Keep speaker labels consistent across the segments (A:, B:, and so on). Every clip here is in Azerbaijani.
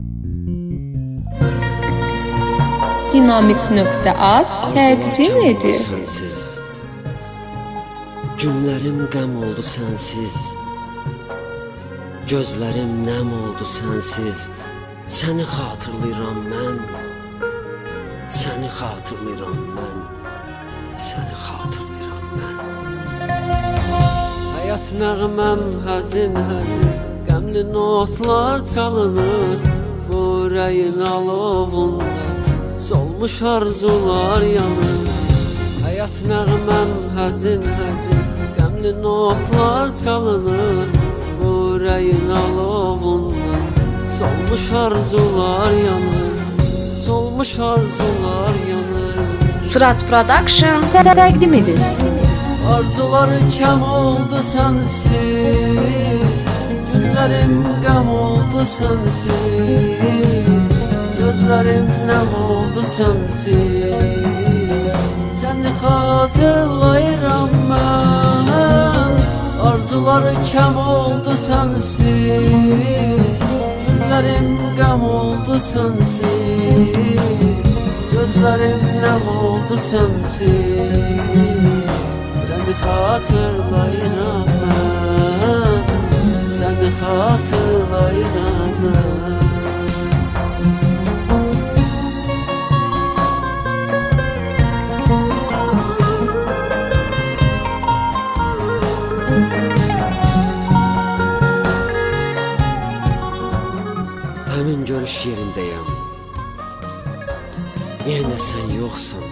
A: Dinamik.az təqdim edir.
B: Sensiz. Günlərim qəm oldu sensiz. Gözlərim nəm oldu sensiz. Səni xatırlayıram mən. Səni xatırlayıram mən. Səni xatırlayıram mən. Həyat nəğməm həzin həzin. Qəmli notlar çalınır. Bu ürəyin alovunda solmuş arzular yanır. Həyat nəğməm həzin həzin. Qəmli notlar çalınır. Bu ürəyin alovunda solmuş arzular yanır. Solmuş arzular yanır.
C: Sıraç Production təqdim edir.
B: Arzuları kəm oldu sensiz. Günlərim qəm oldu sensiz. Gözlərim nəm oldu sensiz. Səni xatırlayıram mən. Arzuları kəm oldu sensiz. Günlərim qəm oldu sensiz. Gözlərim nəm oldu sensiz. Səni xatırlayıram mən. Səni xatırlayıram mən. Həmin görüş yerindəyəm. Yenə sən yoxsan.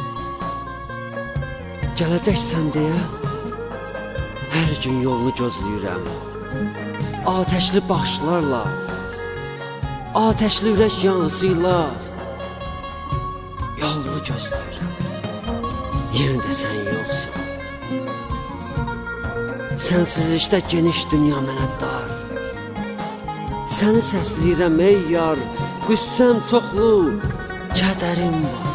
B: Gələcəksən deyə hər gün yolunu gözləyirəm. Ateşli baxışlarla, ateşli ürək yanısıyla yolunu gözləyirəm. Yenə də sən yoxsan. Sənsizlikdə geniş dünya mənə dar. Səni səsləyirəm ey yar, qüssəm çoxlu, kədərim var.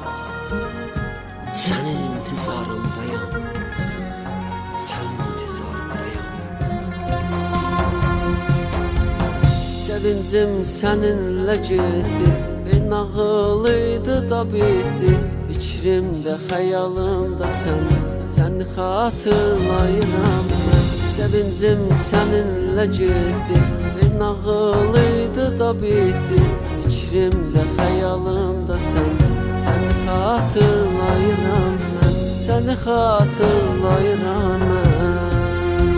B: Sənin intizarındayam, sənin intizarındayam. Sevincim səninlə getdi, bir nağıl idi da bitdi. Fikrimdə, xəyalımda sən, səni xatırlayıram mən. Sevincim səninlə getdi, bir nağıl idi da bitdi. Fikrimdə, xəyalımda sən, səni xatırlayıram mən. Səni xatırlayıram mən.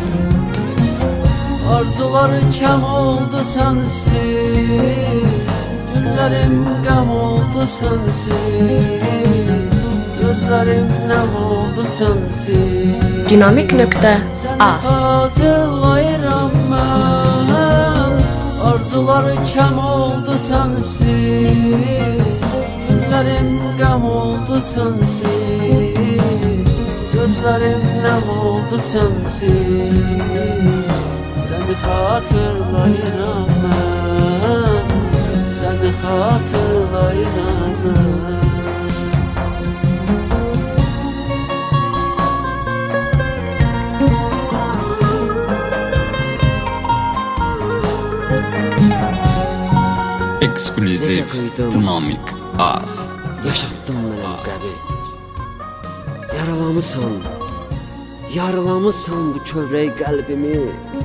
B: Arzuları kəm oldu sensiz. Günlərim qəm oldu sensiz. Gözlərim nəm oldu sensiz.
C: Dinamik.az
B: Səni xatırlayıram mən. Arzuları kəm oldu sensiz. Günlərim qəm oldu sensiz. Gözlərim nəm oldu sensiz. Səni xatırlayıram mən. Səni xatırlayıram mən.
D: Ekskluziv Dinamik.az.
B: Yaşatdın mənə qəbi. Yaralamısan, yaralamısan bu kövrək qəlbimi.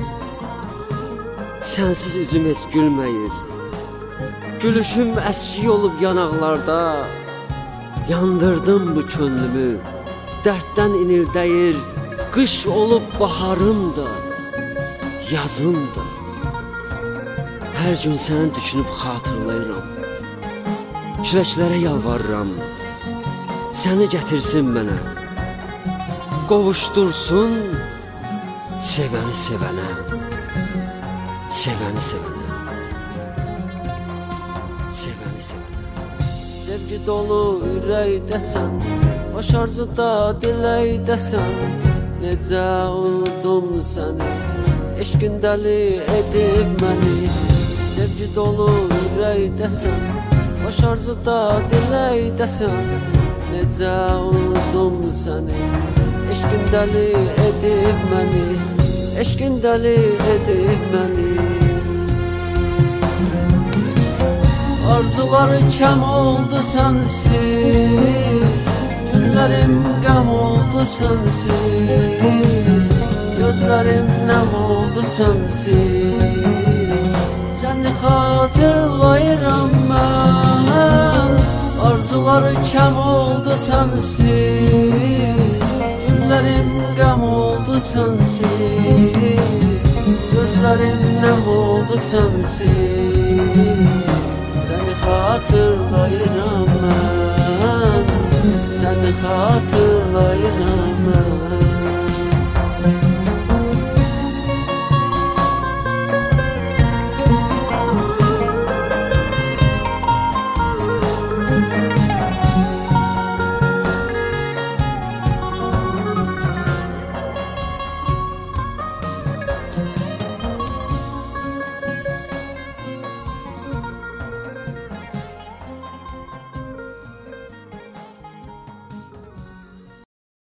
B: Sənsiz üzüm heç gülməyir. Gülüşüm əski olub yanaqlarda. Yandırdın bu könlümü. Dərddən inirdəyir. Qış olub baharım da, yazım da. Hər gün səni düşünüb xatırlayıram. Kürəklərə yalvarıram. Səni gətirsin mənə. Qovuşdursun sevəni sevənə. Sevəni sevənə. Sevəni sevənə. Sevgi dolu ürəkdəsən, baş arzuda diləkdəsən. Necə unudum səni, eşqin dəli edib məni. Sevgi dolu ürəkdəsən, baş arzuda diləkdəsən. Necə unudum səni, eşqin dəli edib məni. Eşqin dəli edib məni. Arzuları kem oldu sensiz, günlerim gam oldu sensiz, gözlerim nem oldu sensiz. Seni hatırlayıram ben, arzuları kem oldu sensiz, günlerim gam oldu sensiz, gözlerim nem oldu sensiz. Seni hatırlayıram ben, seni hatırlayıram ben.